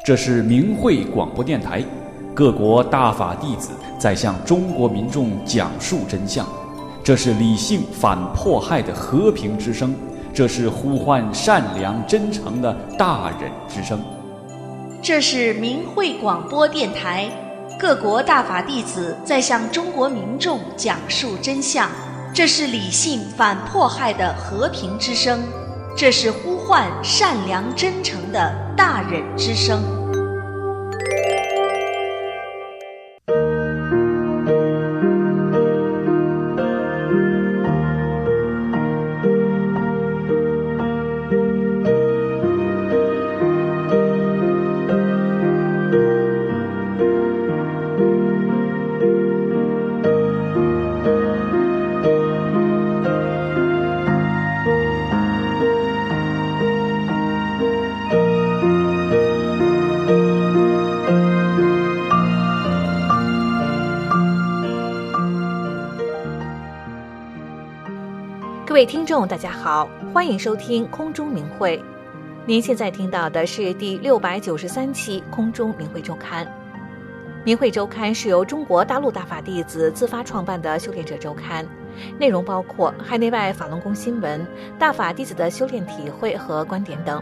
这是明慧广播电台，各国大法弟子在向中国民众讲述真相。这是理性反迫害的和平之声，这是呼唤善良真诚的大忍之声。 这是明慧广播电台，各国大法弟子在向中国民众讲述真相。这是理性反迫害的和平之声，这是呼唤善良真诚的大忍之声。 各位听众大家好，欢迎收听空中明慧。您现在听到的是第693期空中明慧周刊。明慧周刊是由中国大陆大法弟子自发创办的修炼者周刊，内容包括海内外法轮功新闻、大法弟子的修炼体会和观点等。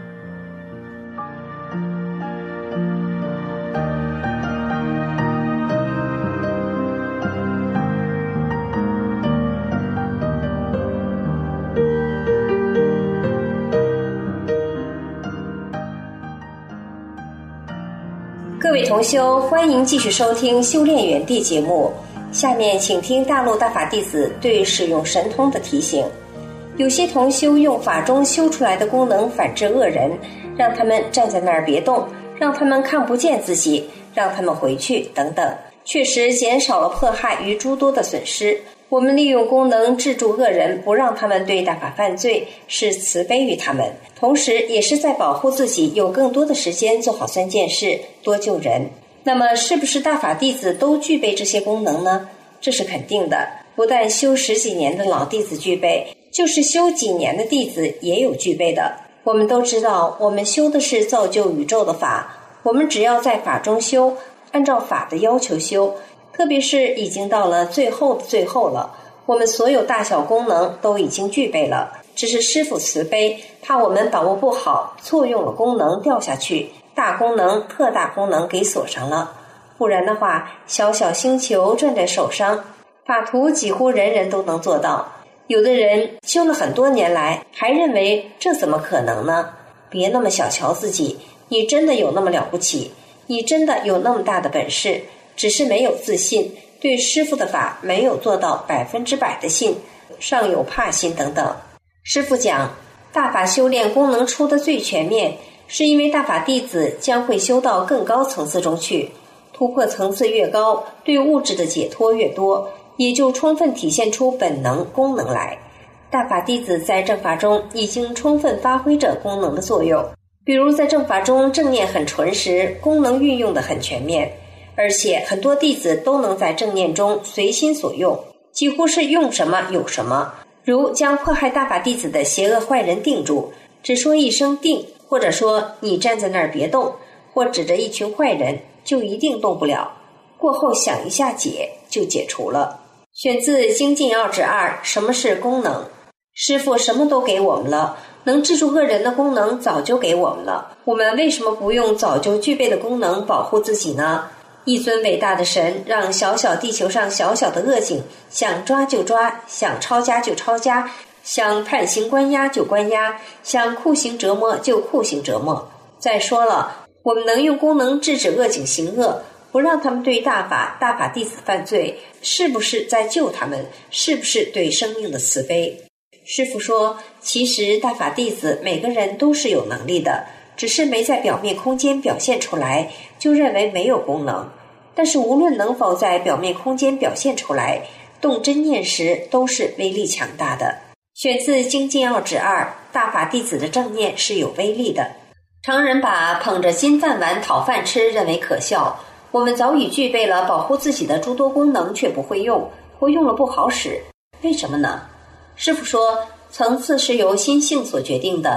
各位同修，欢迎继续收听修炼园地节目。下面请听大陆大法弟子对使用神通的提醒。有些同修用法中修出来的功能反制恶人，让他们站在那儿别动，让他们看不见自己，让他们回去等等，确实减少了迫害与诸多的损失。我们利用功能制住恶人，不让他们对大法犯罪，是慈悲于他们，同时也是在保护自己有更多的时间做好3件事，多救人。那么是不是大法弟子都具备这些功能呢？这是肯定的，不但修10几年的老弟子具备，就是修几年的弟子也有具备的。我们都知道，我们修的是造就宇宙的法，我们只要在法中修，按照法的要求修，特别是已经到了最后的最后了，我们所有大小功能都已经具备了，只是师父慈悲，怕我们把握不好，错用了功能掉下去，大功能特大功能给锁上了。不然的话，小小星球攥在手上，法图几乎人人都能做到。有的人修了很多年来，还认为这怎么可能呢？别那么小瞧自己，你真的有那么了不起，你真的有那么大的本事，只是没有自信，对师父的法没有做到100%的信，尚有怕心等等。师父讲，大法修炼功能出的最全面，是因为大法弟子将会修到更高层次中去，突破层次越高，对物质的解脱越多，也就充分体现出本能功能来。大法弟子在正法中已经充分发挥着功能的作用，比如在正法中正念很纯时，功能运用得很全面，而且很多弟子都能在正念中随心所用，几乎是用什么有什么。如将迫害大法弟子的邪恶坏人定住，只说一声定，或者说你站在那儿别动，或指着一群坏人，就一定动不了，过后想一下解，就解除了。选自《精进要旨2》，什么是功能？师父什么都给我们了，能制住恶人的功能早就给我们了，我们为什么不用早就具备的功能保护自己呢？一尊伟大的神，让小小地球上小小的恶警，想抓就抓，想抄家就抄家，想判刑关押就关押，想酷刑折磨就酷刑折磨。再说了，我们能用功能制止恶警行恶，不让他们对大法弟子犯罪，是不是在救他们？是不是对生命的慈悲？师父说，其实大法弟子每个人都是有能力的，只是没在表面空间表现出来，就认为没有功能。但是无论能否在表面空间表现出来，动真念时都是威力强大的。选自《精进要旨2》，大法弟子的正念是有威力的。常人把捧着金饭碗讨饭吃认为可笑，我们早已具备了保护自己的诸多功能，却不会用，或用了不好使，为什么呢？师父说，层次是由心性所决定的，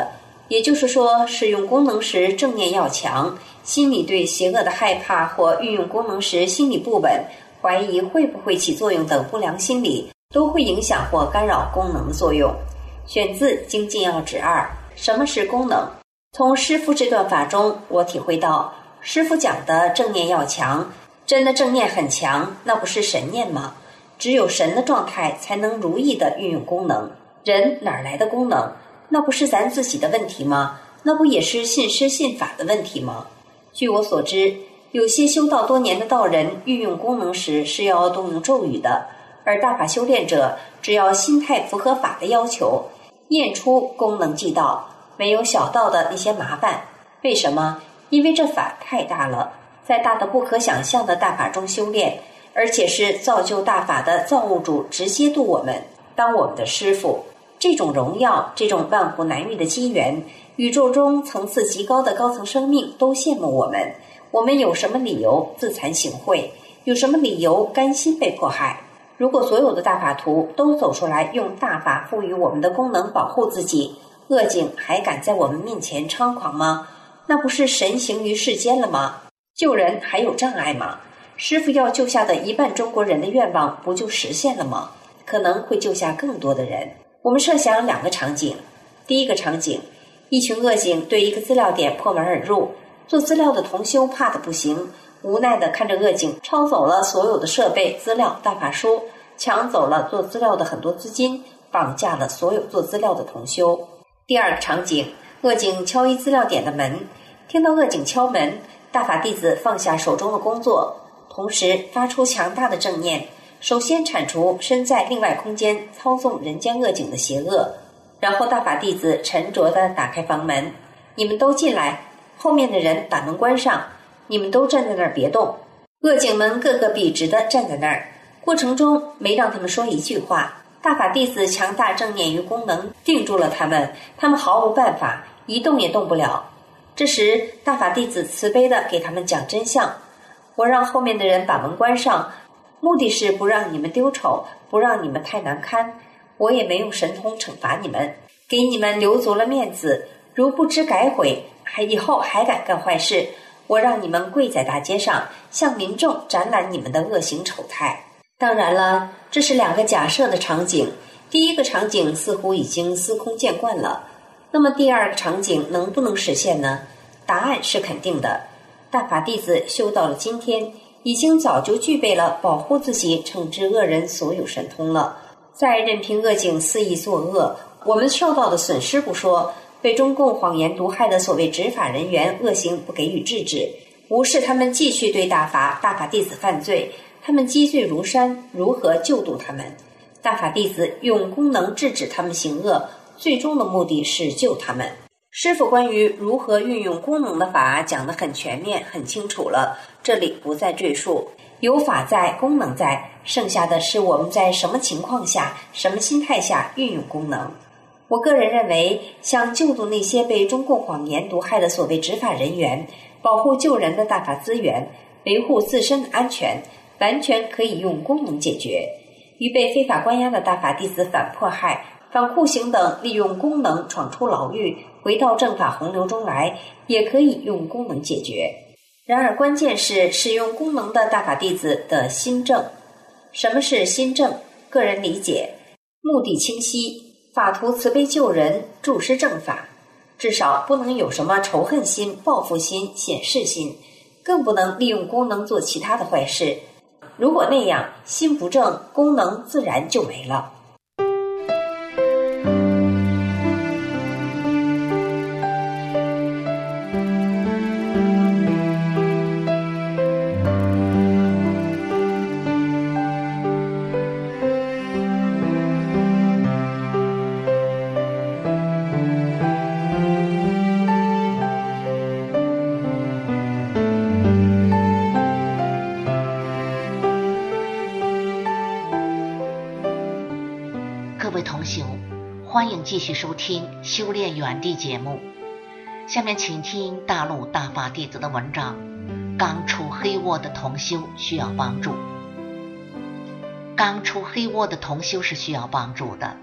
也就是说，使用功能时正念要强，心里对邪恶的害怕或运用功能时心理不稳、怀疑会不会起作用等不良心理，都会影响或干扰功能的作用。选自《精进要旨2》。什么是功能？从师父这段法中，我体会到，师父讲的正念要强，真的正念很强，那不是神念吗？只有神的状态才能如意地运用功能，人哪来的功能？那不是咱自己的问题吗？那不也是信师信法的问题吗？据我所知，有些修道多年的道人运用功能时是要动用咒语的，而大法修炼者只要心态符合法的要求，验出功能即道，没有小道的那些麻烦。为什么？因为这法太大了，在大的不可想象的大法中修炼，而且是造就大法的造物主直接度我们，当我们的师父。这种荣耀，这种万古难遇的机缘，宇宙中层次极高的高层生命都羡慕我们。我们有什么理由自惭形秽？有什么理由甘心被迫害？如果所有的大法徒都走出来，用大法赋予我们的功能保护自己，恶境还敢在我们面前猖狂吗？那不是神行于世间了吗？救人还有障碍吗？师父要救下的1半中国人的愿望不就实现了吗？可能会救下更多的人。我们设想2个场景。第一个场景，一群恶警对一个资料点破门而入，做资料的同修怕得不行，无奈地看着恶警抄走了所有的设备、资料、大法书，抢走了做资料的很多资金，绑架了所有做资料的同修。第2个场景，恶警敲一资料点的门，听到恶警敲门，大法弟子放下手中的工作，同时发出强大的正念，首先铲除身在另外空间操纵人间恶警的邪恶，然后大法弟子沉着地打开房门，你们都进来，后面的人把门关上，你们都站在那儿别动。恶警们个个笔直地站在那儿，过程中没让他们说一句话，大法弟子强大正念与功能定住了他们，他们毫无办法，一动也动不了。这时大法弟子慈悲地给他们讲真相，我让后面的人把门关上，目的是不让你们丢丑，不让你们太难堪，我也没用神通惩罚你们，给你们留足了面子，如不知改悔，以后还敢干坏事，我让你们跪在大街上，向民众展览你们的恶行丑态。当然了，这是2个假设的场景，第一个场景似乎已经司空见惯了，那么第2个场景能不能实现呢？答案是肯定的。大法弟子修到了今天，已经早就具备了保护自己、惩治恶人所有神通了。再任凭恶警肆意作恶，我们受到的损失不说，被中共谎言毒害的所谓执法人员恶行不给予制止，无视他们继续对大法弟子犯罪，他们积罪如山，如何救度他们？大法弟子用功能制止他们行恶，最终的目的是救他们。师父关于如何运用功能的法讲得很全面很清楚了，这里不再赘述。有法在，功能在，剩下的是我们在什么情况下、什么心态下运用功能。我个人认为，想救度那些被中共谎言毒害的所谓执法人员，保护救人的大法资源，维护自身的安全，完全可以用功能解决。与被非法关押的大法弟子反迫害、反酷刑等利用功能闯出牢狱，回到正法洪流中来，也可以用功能解决。然而关键是使用功能的大法弟子的心正。什么是心正？个人理解，目的清晰，法图慈悲救人，助施正法，至少不能有什么仇恨心、报复心、显示心，更不能利用功能做其他的坏事。如果那样，心不正，功能自然就没了。 各位同修，欢迎继续收听修炼园地节目。下面请听大陆大法弟子的文章，刚出黑窝的同修需要帮助。刚出黑窝的同修是需要帮助的，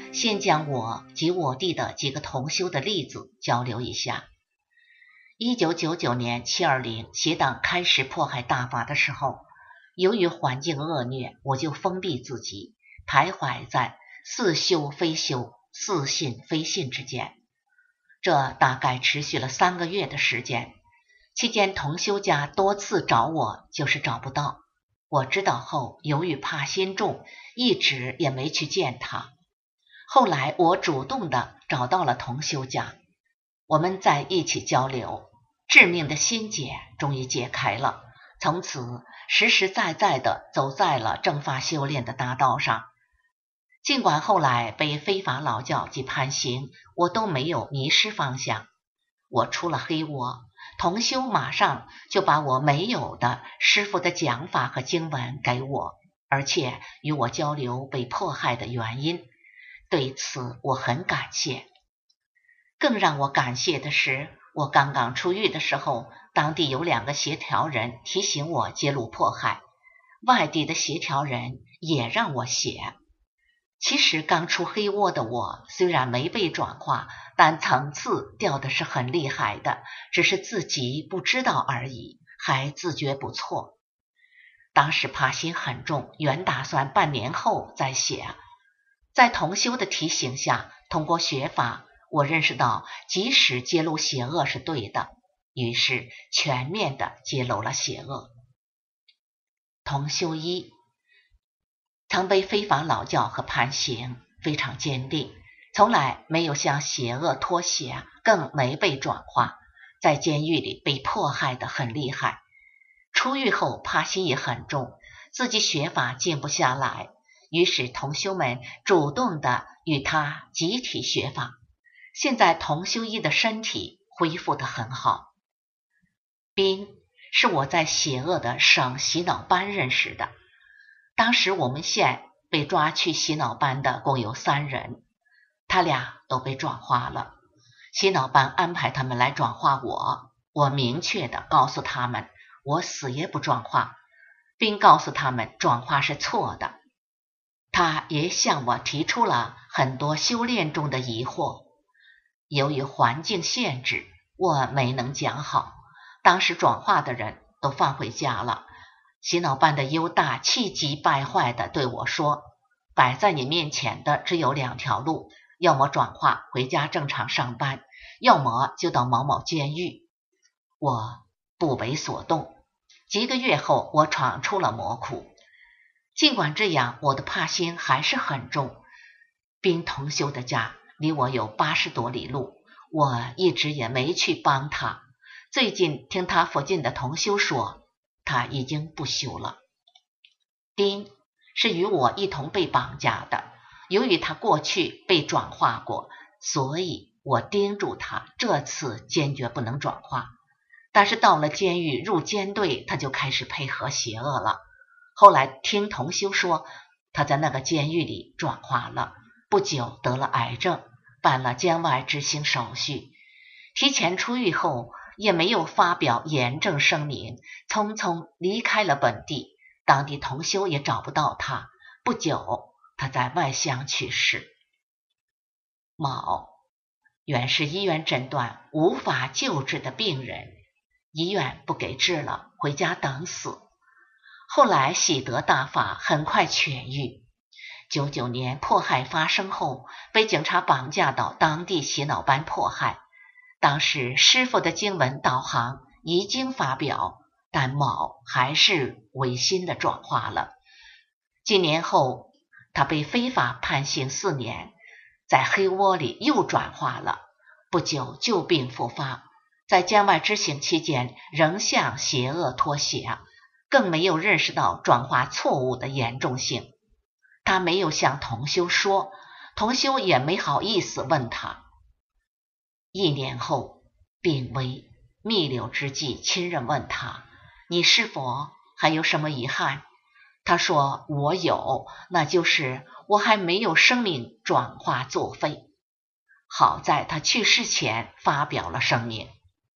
先将我及我弟的几个同修的例子交流一下。1999年720邪党开始迫害大法的时候，由于环境恶劣，我就封闭自己，徘徊在似修非修、似信非信之间。这大概持续了3个月的时间，期间同修家多次找我，就是找不到。我知道后，由于怕心重，一直也没去见他。后来我主动的找到了同修家，我们在一起交流，致命的心结终于解开了，从此实实在在的走在了正法修炼的大道上。尽管后来被非法劳教及判刑，我都没有迷失方向。我出了黑窝，同修马上就把我没有的师父的讲法和经文给我，而且与我交流被迫害的原因，对此我很感谢。更让我感谢的是，我刚刚出狱的时候，当地有2个协调人提醒我揭露迫害，外地的协调人也让我写。其实刚出黑窝的我，虽然没被转化，但层次掉的是很厉害的，只是自己不知道而已，还自觉不错。当时怕心很重，原打算半年后再写。在同修的提醒下，通过学法，我认识到即使揭露邪恶是对的，于是全面的揭露了邪恶。同修一曾被非法劳教和判刑，非常坚定，从来没有向邪恶脱鞋，更没被转化，在监狱里被迫害得很厉害。出狱后怕心也很重，自己学法静不下来，于是同修们主动的与他集体学法。现在同修一的身体恢复得很好。斌是我在邪恶的省洗脑班认识的，当时我们县被抓去洗脑班的共有3人，他俩都被转化了。洗脑班安排他们来转化我，我明确地告诉他们，我死也不转化，并告诉他们转化是错的。他也向我提出了很多修炼中的疑惑，由于环境限制，我没能讲好，当时转化的人都放回家了。洗脑班的优大气急败坏地对我说，摆在你面前的只有2条路，要么转化回家正常上班，要么就到某某监狱。我不为所动。几个月后，我闯出了魔窟。尽管这样，我的怕心还是很重。冰同修的家离我有80多里路，我一直也没去帮他。最近听他附近的同修说，他已经不修了。丁是与我一同被绑架的，由于他过去被转化过，所以我叮嘱他这次坚决不能转化。但是到了监狱入监队，他就开始配合邪恶了。后来听同修说，他在那个监狱里转化了，不久得了癌症，办了监外执行手续。提前出狱后也没有发表严正声明，匆匆离开了本地，当地同修也找不到他。不久他在外乡去世。卯原是医院诊断无法救治的病人，医院不给治了，回家等死。后来喜得大法，很快痊愈。99年迫害发生后，被警察绑架到当地洗脑班迫害。当时师父的经文导航已经发表，但卯还是违心的转化了。几年后，他被非法判刑4年，在黑窝里又转化了，不久旧病复发，在监外执行期间仍向邪恶脱鞋，更没有认识到转化错误的严重性。他没有向同修说，同修也没好意思问他。1年后病危，弥留之际，亲人问他，你是否还有什么遗憾？他说，我有，那就是我还没有生命转化作废。好在他去世前发表了声明。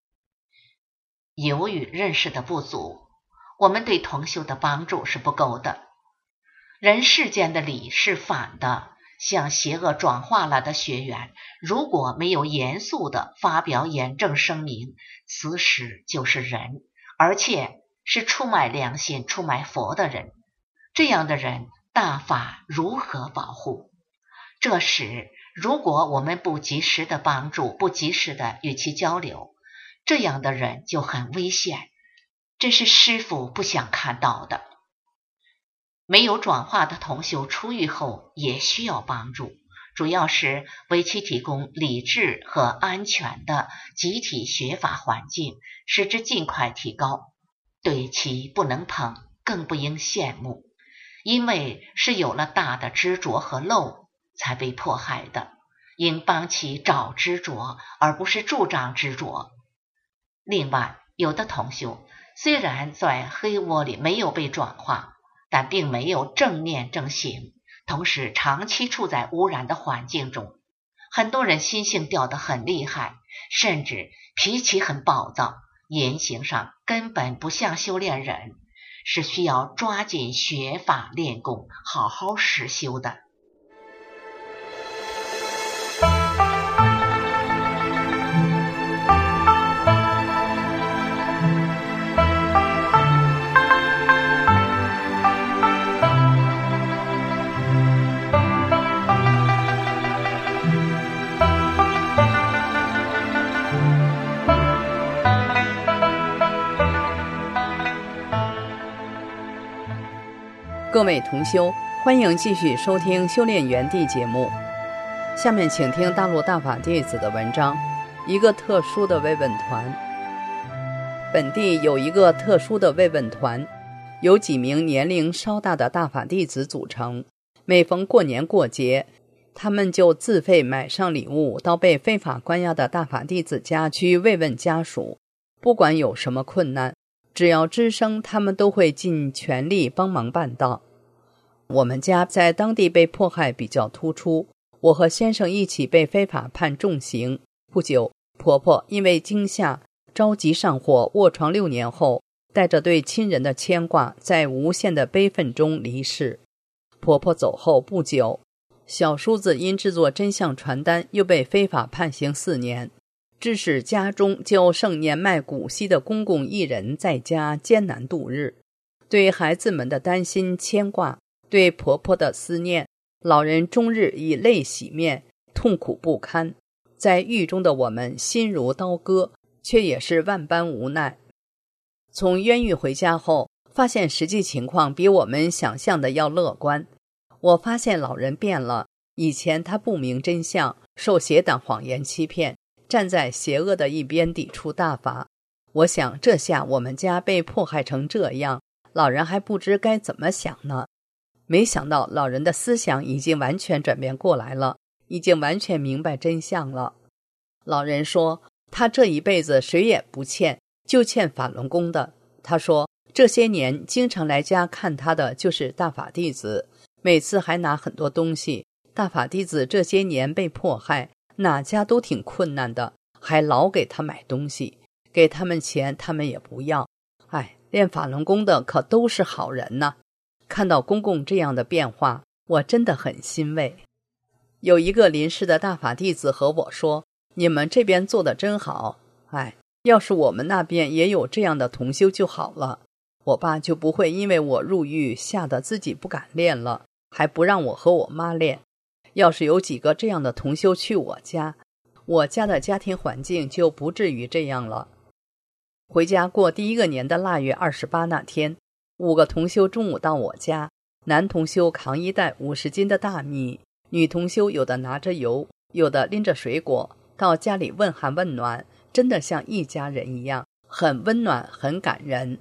由于认识的不足，我们对同修的帮助是不够的。人世间的理是反的， 向邪恶转化了的学员，如果没有严肃地发表严正声明，此时就是人，而且是出卖良心、出卖佛的人，这样的人大法如何保护？这时如果我们不及时的帮助，不及时的与其交流，这样的人就很危险，这是师父不想看到的。没有转化的同修出狱后也需要帮助，主要是为其提供理智和安全的集体学法环境，使之尽快提高。对其不能捧，更不应羡慕，因为是有了大的执着和漏才被迫害的，应帮其找执着，而不是助长执着。另外，有的同修虽然在黑窝里没有被转化，但并没有正念正行，同时长期处在污染的环境中，很多人心性掉得很厉害，甚至脾气很暴躁，言行上根本不像修炼人，是需要抓紧学法练功，好好实修的。 各位同修，欢迎继续收听修炼园地节目。下面请听大陆大法弟子的文章，一个特殊的慰问团。本地有一个特殊的慰问团，由几名年龄稍大的大法弟子组成，每逢过年过节，他们就自费买上礼物，到被非法关押的大法弟子家去慰问家属。不管有什么困难，只要吱声，他们都会尽全力帮忙办到。我们家在当地被迫害比较突出，我和先生一起被非法判重刑。不久，婆婆因为惊吓着急上火，卧床6年后，带着对亲人的牵挂，在无限的悲愤中离世。婆婆走后不久，小叔子因制作真相传单又被非法判刑4年，致使家中就剩年迈古稀的公公一人在家艰难度日。对孩子们的担心牵挂，对婆婆的思念，老人终日以泪洗面，痛苦不堪。在狱中的我们心如刀割，却也是万般无奈。从冤狱回家后，发现实际情况比我们想象的要乐观。我发现老人变了，以前他不明真相，受邪党谎言欺骗，站在邪恶的一边抵触大法。我想这下我们家被迫害成这样，老人还不知该怎么想呢。没想到老人的思想已经完全转变过来了，已经完全明白真相了。老人说，他这一辈子谁也不欠，就欠法轮功的。他说，这些年经常来家看他的就是大法弟子，每次还拿很多东西。大法弟子这些年被迫害，哪家都挺困难的，还老给他买东西，给他们钱他们也不要。练法轮功的可都是好人呐。看到公公这样的变化，我真的很欣慰。有一个临世的大法弟子和我说，你们这边做得真好，要是我们那边也有这样的同修就好了，我爸就不会因为我入狱吓得自己不敢练了，还不让我和我妈练。要是有几个这样的同修去我家的家庭环境就不至于这样了。回家过第一个年的腊月28那天，5个同修中午到我家，男同修扛一袋50斤的大米，女同修有的拿着油，有的拎着水果，到家里问寒问暖，真的像一家人一样，很温暖，很感人。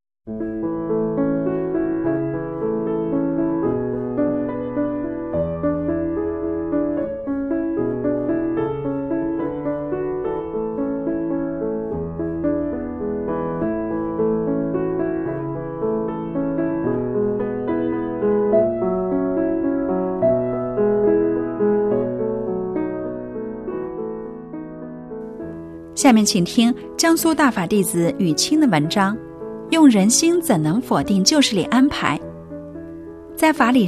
下面请听江苏大法弟子雨清的文章，用人心怎能否定旧事理安排。在法理上，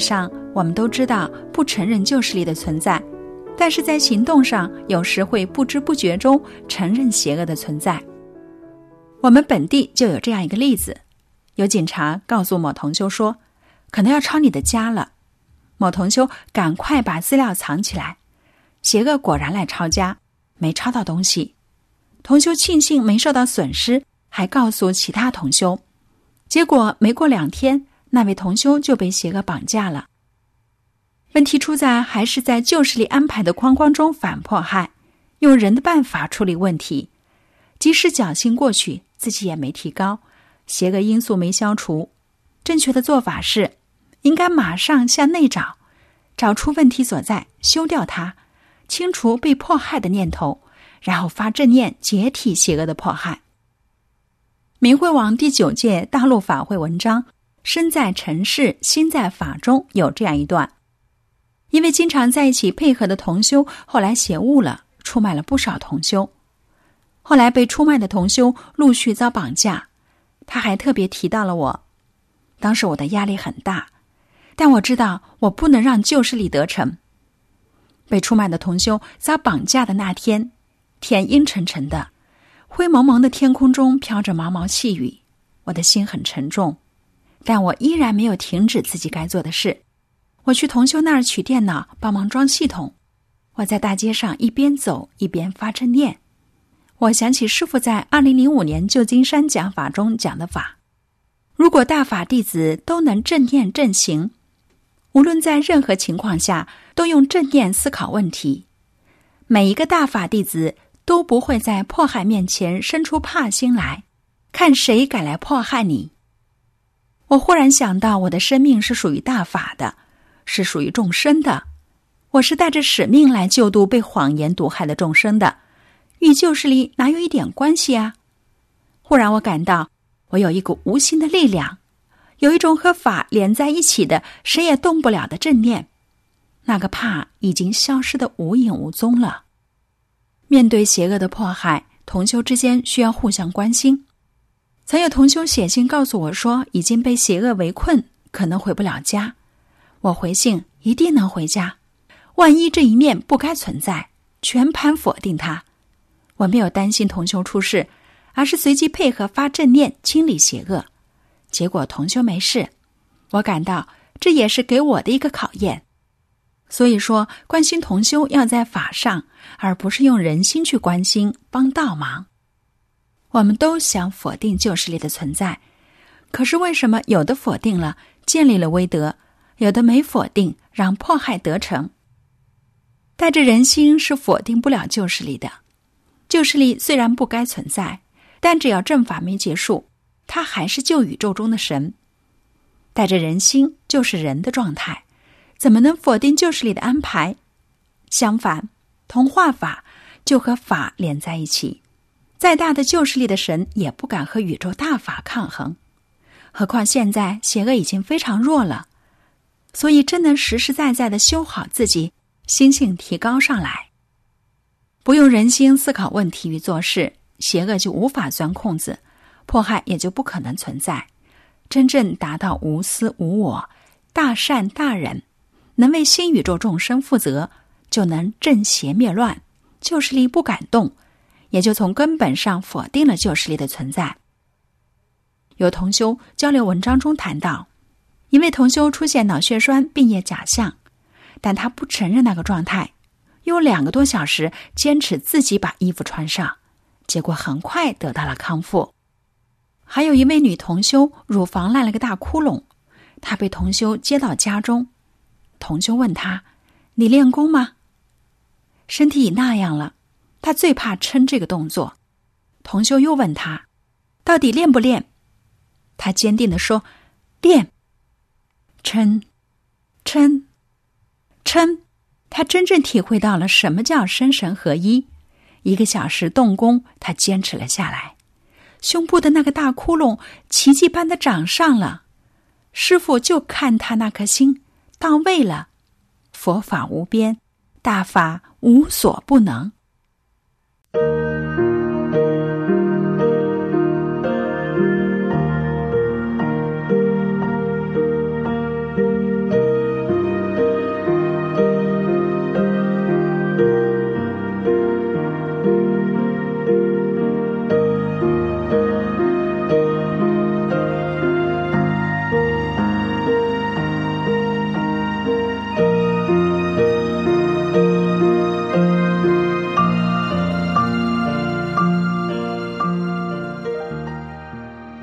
我们都知道不承认旧势力的存在，但是在行动上有时会不知不觉中承认邪恶的存在。我们本地就有这样一个例子，有警察告诉某同修说，可能要抄你的家了。某同修赶快把资料藏起来，邪恶果然来抄家，没抄到东西。同修庆幸没受到损失，还告诉其他同修。结果没过2天，那位同修就被邪恶绑架了。问题出在还是在旧势力安排的框框中反迫害，用人的办法处理问题，即使侥幸过去，自己也没提高，邪恶因素没消除。正确的做法是，应该马上向内找，找出问题所在，修掉它，清除被迫害的念头，然后发正念，解体邪恶的迫害。明慧网第9届大陆法会文章身在尘世，心在法中有这样一段：因为经常在一起配合的同修后来邪悟了，出卖了不少同修。后来被出卖的同修陆续遭绑架，他还特别提到了我。当时我的压力很大，但我知道我不能让旧势力得逞。被出卖的同修遭绑架的那天，天阴沉沉的，灰蒙蒙的天空中飘着毛毛细雨，我的心很沉重，但我依然没有停止自己该做的事。我去同修那儿取电脑，帮忙装系统。我在大街上一边走一边发正念。我想起师父在2005年旧金山讲法中讲的法，如果大法弟子都能正念正行，无论在任何情况下都用正念思考问题，每一个大法弟子都不会在迫害面前生出怕心来，看谁敢来迫害你。我忽然想到，我的生命是属于大法的，是属于众生的，我是带着使命来救度被谎言毒害的众生的，与旧势力哪有一点关系啊？忽然我感到我有一股无形的力量，有一种和法连在一起的谁也动不了的正念，那个怕已经消失得无影无踪了。面对邪恶的迫害，同修之间需要互相关心。曾有同修写信告诉我说，已经被邪恶围困，可能回不了家。我回信，一定能回家。万一这一面不该存在，全盘否定它。我没有担心同修出事，而是随即配合发正念清理邪恶。结果同修没事，我感到这也是给我的一个考验。所以说，关心同修要在法上，而不是用人心去关心帮倒忙。我们都想否定旧势力的存在，可是为什么有的否定了，建立了威德，有的没否定，让迫害得逞？带着人心是否定不了旧势力的。旧势力虽然不该存在，但只要正法没结束，它还是旧宇宙中的神。带着人心就是人的状态，怎么能否定旧势力的安排？相反，同化法就和法连在一起，再大的旧势力的神也不敢和宇宙大法抗衡。何况现在邪恶已经非常弱了，所以真能实实在在地修好自己，心性提高上来。不用人心思考问题与做事，邪恶就无法钻空子，迫害也就不可能存在。真正达到无私无我，大善大忍，能为新宇宙众生负责，就能正邪灭乱，旧势力不敢动，也就从根本上否定了旧势力的存在。有同修交流文章中谈到，一位同修出现脑血栓病液假象，但他不承认那个状态，用2个多小时坚持自己把衣服穿上，结果很快得到了康复。还有一位女同修乳房烂了个大窟窿，她被同修接到家中，同修问她，你练功吗？身体已那样了，她最怕撑这个动作。同修又问她，到底练不练？她坚定地说，练。撑，撑，撑，她真正体会到了什么叫身神合一。1个小时动功，她坚持了下来。胸部的那个大窟窿奇迹般的长上了，师父就看他那颗心到位了。佛法无边，大法无所不能。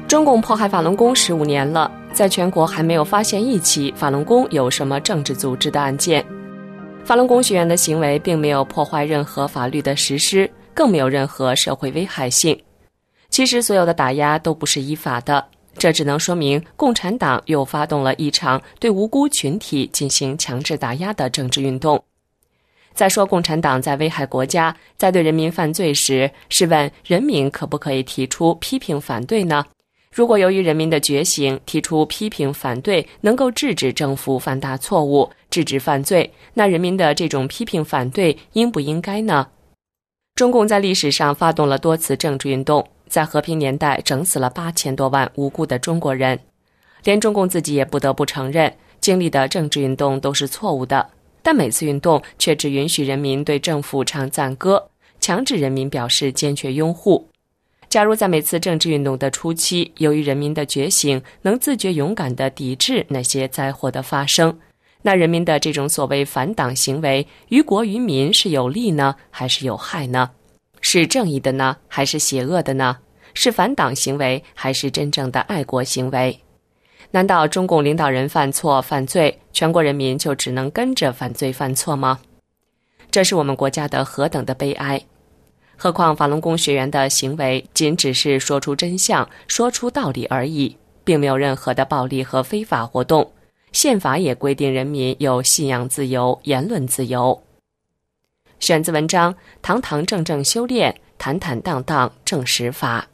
中共迫害法轮功15年了，在全国还没有发现一起法轮功有什么政治组织的案件。法轮功学员的行为并没有破坏任何法律的实施，更没有任何社会危害性。其实所有的打压都不是依法的，这只能说明共产党又发动了一场对无辜群体进行强制打压的政治运动。再说共产党在危害国家，在对人民犯罪时，试问人民可不可以提出批评反对呢？如果由于人民的觉醒，提出批评反对能够制止政府犯大错误，制止犯罪，那人民的这种批评反对应不应该呢？中共在历史上发动了多次政治运动，在和平年代整死了8000多万无辜的中国人，连中共自己也不得不承认，经历的政治运动都是错误的，但每次运动却只允许人民对政府唱赞歌，强制人民表示坚决拥护。假如在每次政治运动的初期，由于人民的觉醒，能自觉勇敢地抵制那些灾祸的发生，那人民的这种所谓反党行为，于国于民是有利呢，还是有害呢？是正义的呢，还是邪恶的呢？是反党行为，还是真正的爱国行为？难道中共领导人犯错犯罪，全国人民就只能跟着犯罪犯错吗？这是我们国家的何等的悲哀！何况法轮功学员的行为仅只是说出真相，说出道理而已，并没有任何的暴力和非法活动。宪法也规定人民有信仰自由、言论自由。选自文章《堂堂正正修炼，坦坦荡荡正实法》。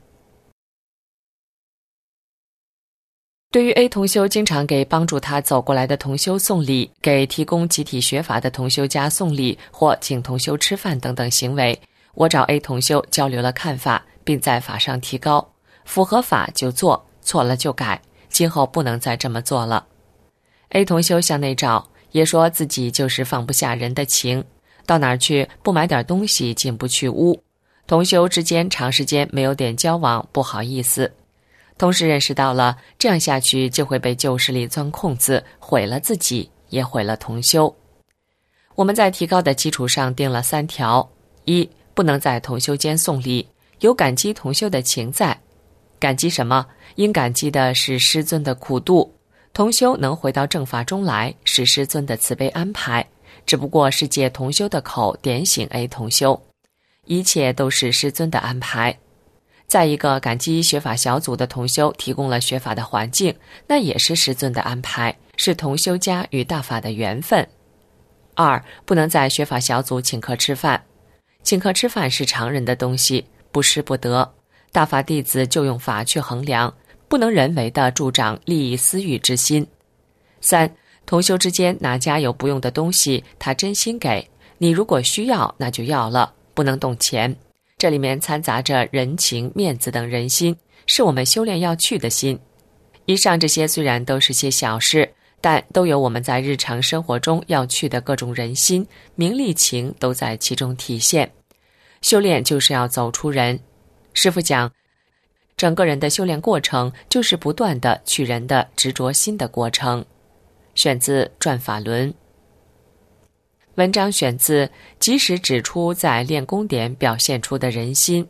对于 A 同修经常给帮助他走过来的同修送礼，给提供集体学法的同修家送礼或请同修吃饭等等行为，我找 A 同修交流了看法，并在法上提高，符合法就做，错了就改，今后不能再这么做了。A 同修向内找，也说自己就是放不下人的情，到哪儿去不买点东西进不去屋，同修之间长时间没有点交往，不好意思。同时认识到了这样下去就会被旧势力钻空子，毁了自己，也毁了同修。我们在提高的基础上定了3条：一、不能在同修间送礼，有感激同修的情在。感激什么？应感激的是师尊的苦度，同修能回到正法中来，是师尊的慈悲安排，只不过是借同修的口点醒 A 同修，一切都是师尊的安排。再一个，感激学法小组的同修提供了学法的环境，那也是师尊的安排，是同修家与大法的缘分。二、不能在学法小组请客吃饭，请客吃饭是常人的东西，不失不得，大法弟子就用法去衡量，不能人为的助长利益私欲之心。三、同修之间哪家有不用的东西，他真心给你，如果需要那就要了，不能动钱，这里面掺杂着人情、面子等人心，是我们修炼要去的心。以上这些虽然都是些小事，但都有我们在日常生活中要去的各种人心、名利情都在其中体现。修炼就是要走出人。师父讲，整个人的修炼过程就是不断的去人的执着心的过程。选自《转法轮》。文章选自及时指出在练功点表现出的人心。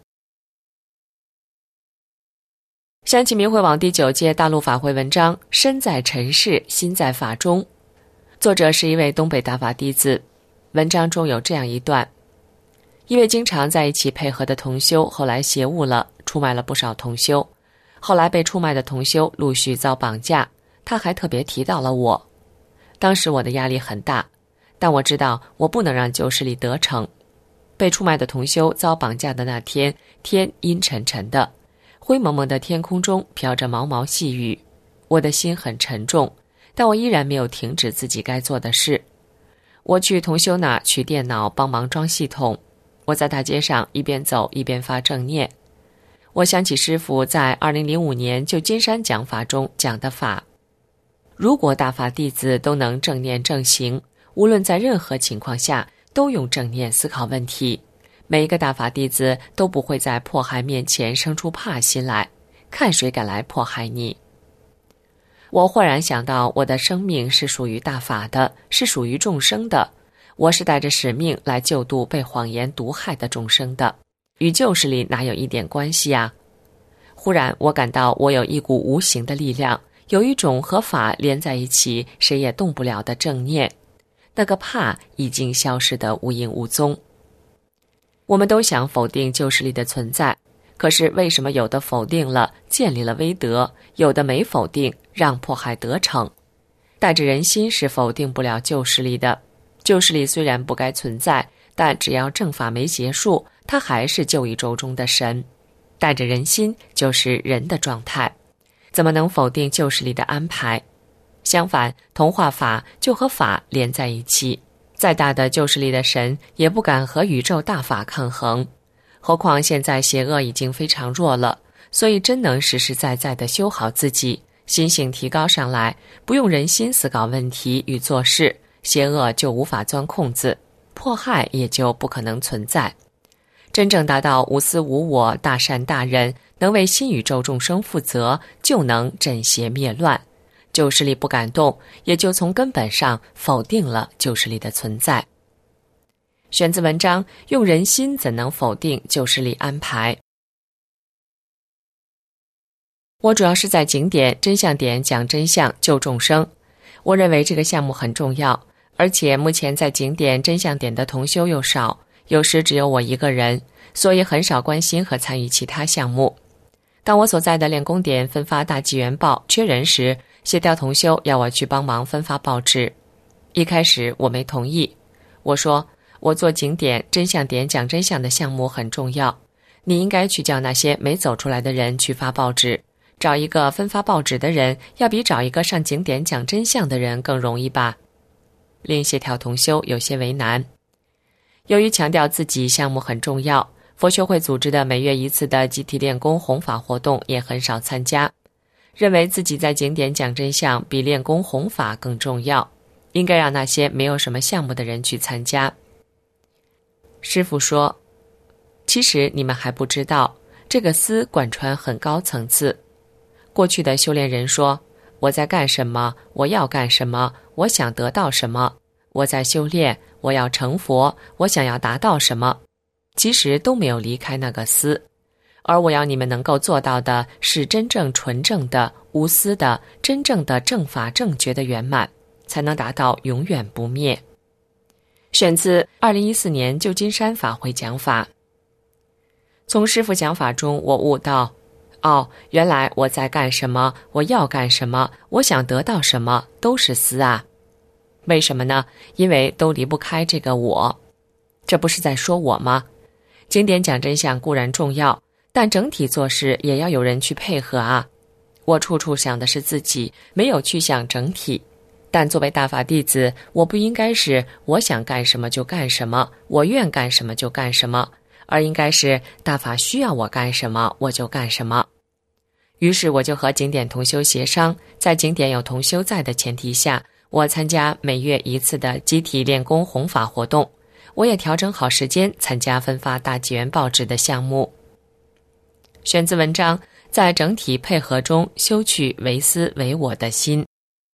想起明慧网第9届大陆法会文章《身在尘世，心在法中》，作者是一位东北大法弟子。文章中有这样一段：一位经常在一起配合的同修后来邪悟了，出卖了不少同修，后来被出卖的同修陆续遭绑架，他还特别提到了我。当时我的压力很大，但我知道我不能让旧势力得逞。被出卖的同修遭绑架的那天，天阴沉沉的，灰蒙蒙的天空中飘着毛毛细雨，我的心很沉重，但我依然没有停止自己该做的事。我去同修那取电脑帮忙装系统，我在大街上一边走一边发正念。我想起师父在2005年旧金山讲法中讲的法，如果大法弟子都能正念正行，无论在任何情况下都用正念思考问题，每一个大法弟子都不会在迫害面前生出怕心来，看谁敢来迫害你。我忽然想到，我的生命是属于大法的，是属于众生的，我是带着使命来救度被谎言毒害的众生的，与旧势力哪有一点关系啊？ 忽然我感到我有一股无形的力量，有一种和法连在一起谁也动不了的正念，那个怕已经消失得无影无踪。我们都想否定旧势力的存在，可是为什么有的否定了，建立了威德，有的没否定，让迫害得逞？带着人心是否定不了旧势力的。旧势力虽然不该存在，但只要正法没结束，它还是旧宇宙中的神。带着人心就是人的状态，怎么能否定旧势力的安排？相反，同化法就和法连在一起，再大的旧势力的神也不敢和宇宙大法抗衡。何况现在邪恶已经非常弱了，所以真能实实在在地修好自己，心性提高上来，不用人心思搞问题与做事，邪恶就无法钻空子，迫害也就不可能存在。真正达到无私无我、大善大仁，能为新宇宙众生负责，就能镇邪灭乱。旧势力不敢动，也就从根本上否定了旧势力的存在。选自文章《用人心怎能否定旧势力安排》。我主要是在景点、真相点讲真相、救众生。我认为这个项目很重要，而且目前在景点、真相点的同修又少，有时只有我一个人，所以很少关心和参与其他项目。当我所在的练功点分发大纪元报缺人时，协调同修要我去帮忙分发报纸。一开始我没同意，我说我做景点、真相点讲真相的项目很重要，你应该去叫那些没走出来的人去发报纸，找一个分发报纸的人要比找一个上景点讲真相的人更容易吧。另协调同修有些为难。由于强调自己项目很重要，佛学会组织的每月一次的集体练功弘法活动也很少参加，认为自己在景点讲真相比练功弘法更重要，应该让那些没有什么项目的人去参加。师父说，其实你们还不知道，这个思贯穿很高层次。过去的修炼人说，我在干什么，我要干什么，我想得到什么，我在修炼，我要成佛，我想要达到什么，其实都没有离开那个思。而我要你们能够做到的是真正纯正的、无私的、真正的正法正觉的圆满，才能达到永远不灭。选自2014年旧金山法会讲法。从师父讲法中，我悟到，原来我在干什么，我要干什么，我想得到什么，都是思啊。为什么呢？因为都离不开这个我。这不是在说我吗？经典讲真相固然重要，但整体做事也要有人去配合啊。我处处想的是自己，没有去想整体。但作为大法弟子，我不应该是我想干什么就干什么，我愿干什么就干什么，而应该是大法需要我干什么，我就干什么。于是我就和景点同修协商，在景点有同修在的前提下，我参加每月一次的集体练功弘法活动，我也调整好时间参加分发大纪元报纸的项目。选自文章，在整体配合中修去唯私唯我的心。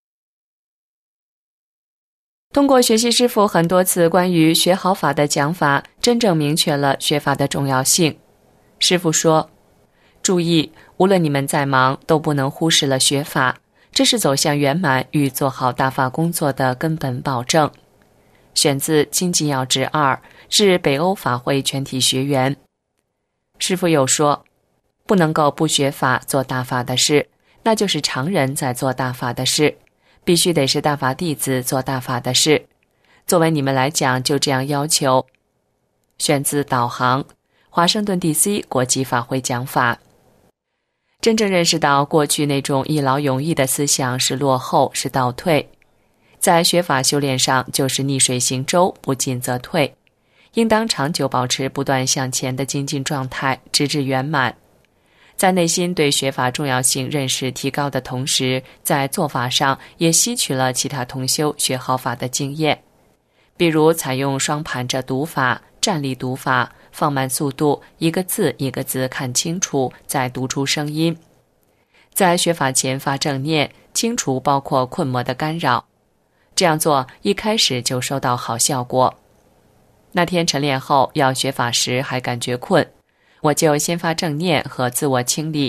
通过学习师父很多次关于学好法的讲法，真正明确了学法的重要性。师父说，注意，无论你们再忙，都不能忽视了学法，这是走向圆满与做好大法工作的根本保证。选自《精进要旨2》，致北欧法会全体学员。师父又说，不能够不学法做大法的事，那就是常人在做大法的事，必须得是大法弟子做大法的事。作为你们来讲，就这样要求。选自导航，华盛顿 DC 国际法会讲法。真正认识到过去那种一劳永逸的思想是落后，是倒退。在学法修炼上，就是逆水行舟，不进则退，应当长久保持不断向前的精进状态，直至圆满。在内心对学法重要性认识提高的同时，在做法上也吸取了其他同修学好法的经验，比如采用双盘着读法、站立读法，放慢速度，一个字一个字看清楚，再读出声音。在学法前发正念，清除包括困魔的干扰。这样做一开始就收到好效果。那天晨练后要学法时还感觉困，我就先发正念和自我清理，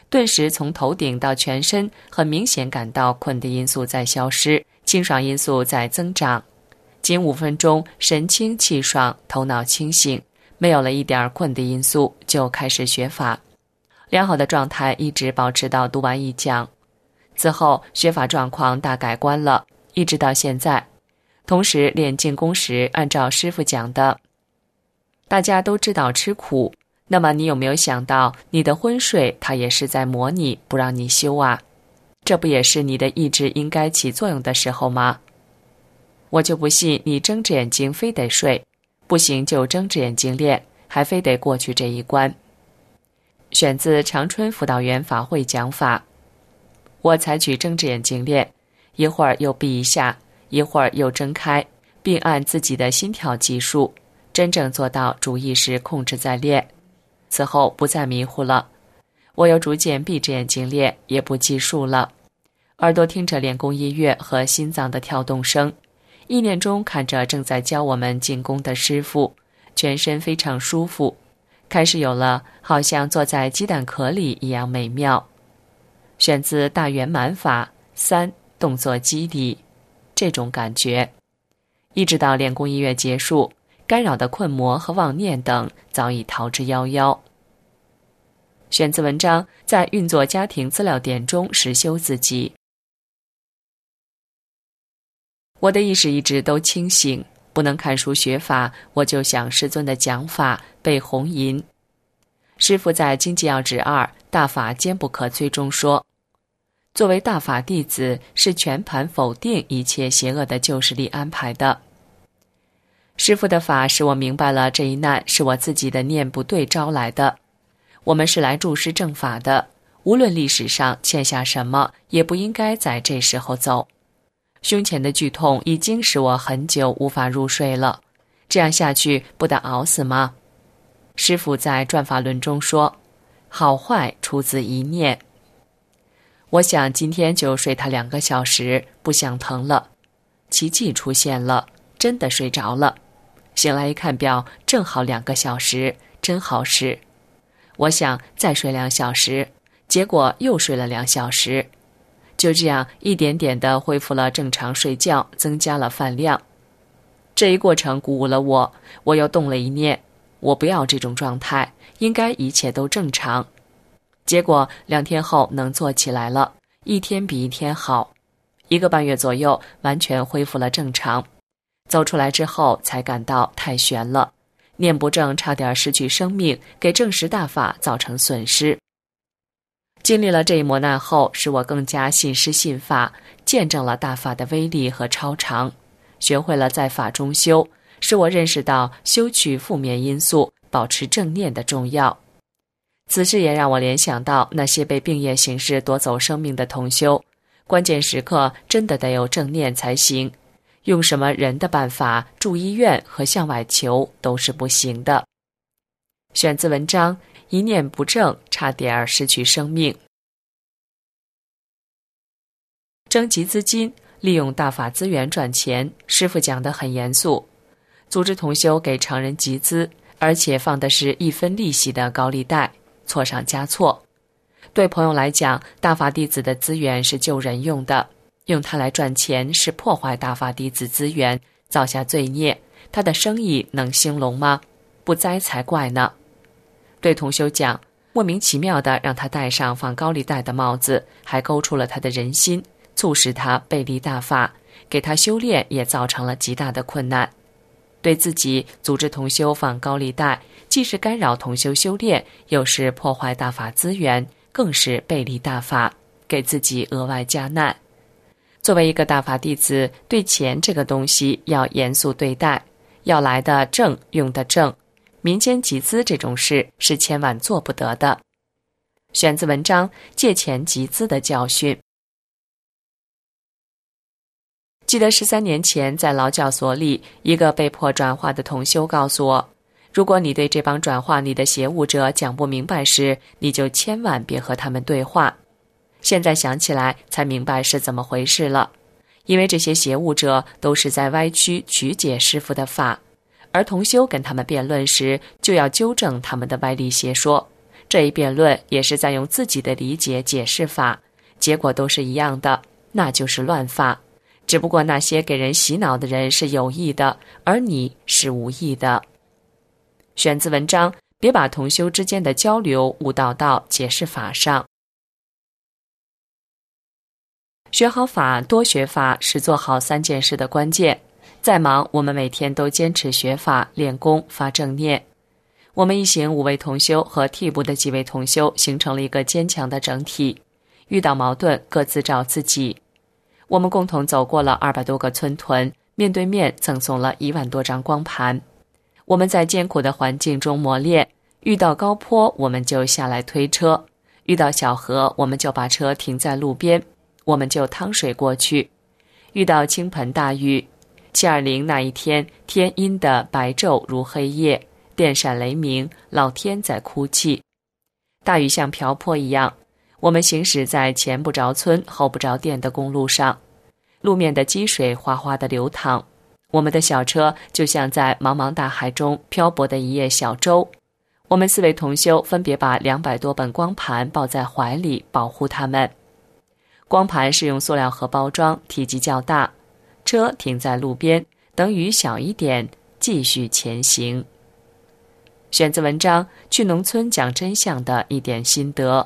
顿时从头顶到全身，很明显感到困的因素在消失，清爽因素在增长。仅5分钟，神清气爽，头脑清醒，没有了一点困的因素，就开始学法。良好的状态一直保持到读完一讲。此后学法状况大改观了，一直到现在。同时练静功时按照师父讲的，大家都知道吃苦，那么你有没有想到你的昏睡它也是在磨你，不让你修啊？这不也是你的意志应该起作用的时候吗？我就不信你睁着眼睛非得睡，不行就睁着眼睛练，还非得过去这一关。选自长春辅导员法会讲法。我采取睁着眼睛练，一会儿又闭一下，一会儿又睁开，并按自己的心跳计数，真正做到主意识控制在练。此后不再迷糊了，我又逐渐闭着眼睛练，也不计数了。耳朵听着练功音乐和心脏的跳动声，意念中看着正在教我们静功的师父，全身非常舒服，开始有了好像坐在鸡蛋壳里一样美妙。选自大圆满法3动作激励，这种感觉一直到练功音乐结束，干扰的困魔和妄念等早已逃之夭夭。选自文章在运作家庭资料点中实修自己。我的意识一直都清醒，不能看书学法，我就想师尊的讲法，被红吟。师父在经济要旨2大法坚不可摧中说，作为大法弟子是全盘否定一切邪恶的旧势力安排的。师父的法使我明白了这一难是我自己的念不对招来的。我们是来助师正法的，无论历史上欠下什么，也不应该在这时候走。胸前的剧痛已经使我很久无法入睡了，这样下去不得熬死吗？师父在转法论中说，好坏出自一念。我想今天就睡他2个小时，不想疼了。奇迹出现了，真的睡着了。醒来一看表，正好2个小时，真好事。我想再睡2小时，结果又睡了2小时。就这样一点点地恢复了正常睡觉，增加了饭量。这一过程鼓舞了我，我又动了一念，我不要这种状态，应该一切都正常。结果2天后能做起来了，一天比一天好，1个半月左右完全恢复了正常。走出来之后才感到太悬了，念不正差点失去生命，给正实大法造成损失。经历了这一磨难后，使我更加信师信法，见证了大法的威力和超常，学会了在法中修，使我认识到修去负面因素，保持正念的重要。此事也让我联想到那些被病业形式夺走生命的同修，关键时刻真的得有正念才行，用什么人的办法住医院和向外求都是不行的。选自文章，一念不正，差点失去生命。征集资金，利用大法资源赚钱，师父讲得很严肃。组织同修给常人集资，而且放的是1分利息的高利贷，错上加错。对朋友来讲，大法弟子的资源是救人用的，用它来赚钱是破坏大法弟子资源，造下罪孽，他的生意能兴隆吗？不栽才怪呢。对同修讲，莫名其妙地让他戴上放高利贷的帽子，还勾出了他的人心，促使他背离大法，给他修炼也造成了极大的困难。对自己组织同修放高利贷，既是干扰同修修炼，又是破坏大法资源，更是背离大法，给自己额外加难。作为一个大法弟子，对钱这个东西要严肃对待，要来的正，用的正。民间集资这种事是千万做不得的。选自文章《借钱集资的教训》。记得13年前在劳教所里，一个被迫转化的同修告诉我，如果你对这帮转化你的邪物者讲不明白时，你就千万别和他们对话。现在想起来才明白是怎么回事了，因为这些邪物者都是在歪曲曲解师父的法，而同修跟他们辩论时就要纠正他们的歪理邪说， 这一辩论也是在用自己的理解解释法，结果都是一样的，那就是乱法。只不过那些给人洗脑的人是有意的，而你是无意的。选自文章，别把同修之间的交流误导到解释法上。学好法，多学法是做好3件事的关键。再忙，我们每天都坚持学法、练功、发正念。我们一行5位同修和替补的几位同修形成了一个坚强的整体，遇到矛盾各自找自己。我们共同走过了200多个村屯，面对面赠送了1万多张光盘。我们在艰苦的环境中磨练，遇到高坡我们就下来推车，遇到小河我们就把车停在路边，我们就趟水过去。遇到倾盆大雨，720那一天，天阴的白昼如黑夜，电闪雷鸣，老天在哭泣。大雨像瓢泼一样，我们行驶在前不着村后不着店的公路上，路面的积水哗哗地流淌，我们的小车就像在茫茫大海中漂泊的一叶小舟。我们4位同修分别把200多本光盘抱在怀里，保护它们。光盘是用塑料盒包装，体积较大，车停在路边，等雨小一点，继续前行。选自文章《去农村讲真相的一点心得》。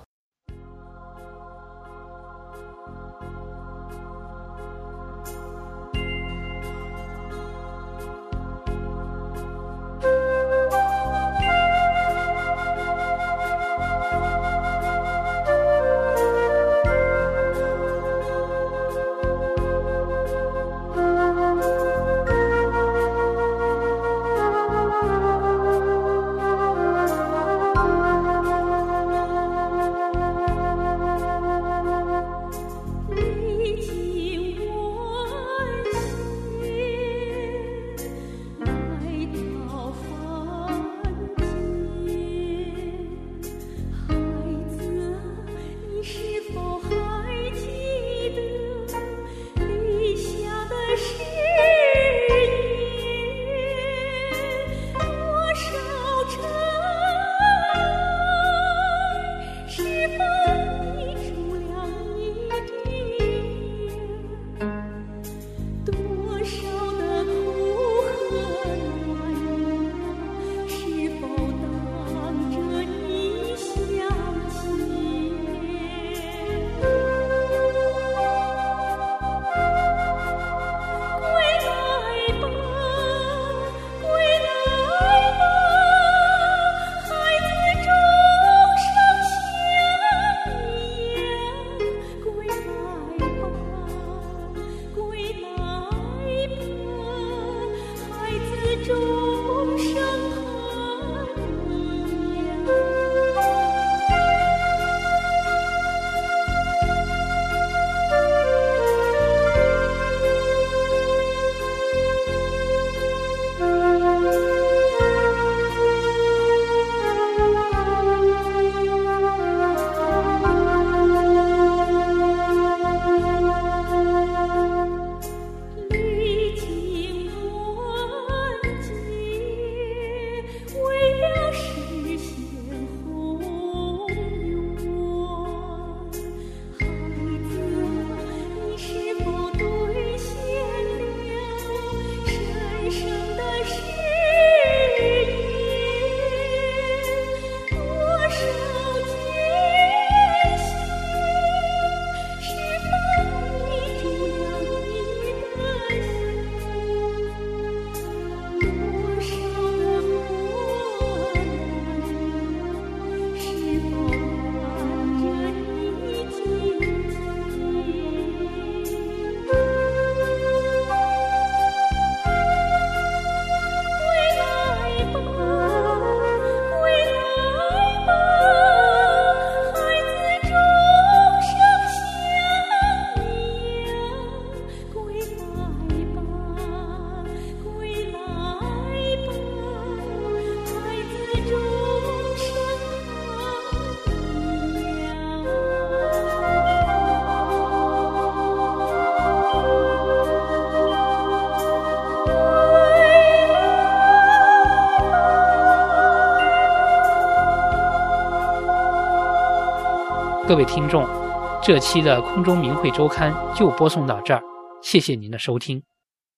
各位听众，这期的空中明慧周刊就播送到这儿，谢谢您的收听。